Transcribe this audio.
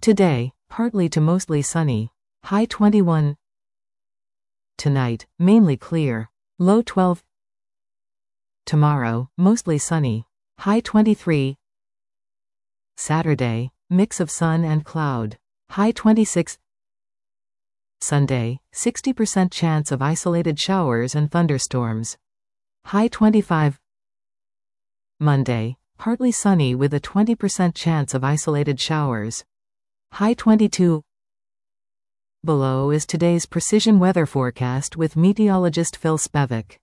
Today, partly to mostly sunny. High 21. Tonight, mainly clear. Low 12. Tomorrow, mostly sunny. High 23. Saturday, mix of sun and cloud. High 26. Sunday, 60% chance of isolated showers and thunderstorms. High 25. Monday, partly sunny with a 20% chance of isolated showers. High 22. Below is today's precision weather forecast with meteorologist Phil Spevak.